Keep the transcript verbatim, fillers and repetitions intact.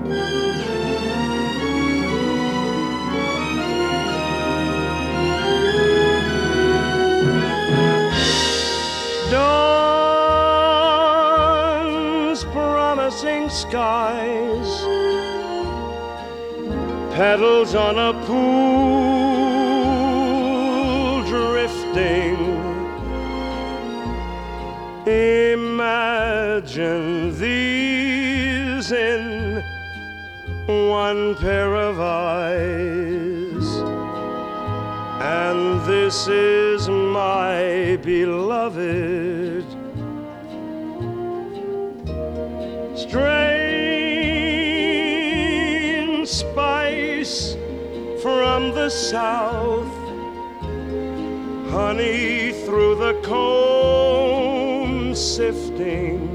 Dawn's promising skies, petals on a pool drifting. Imagine these in one pair of eyes, and this is my beloved. Strange spice from the south, honey through the comb sifting.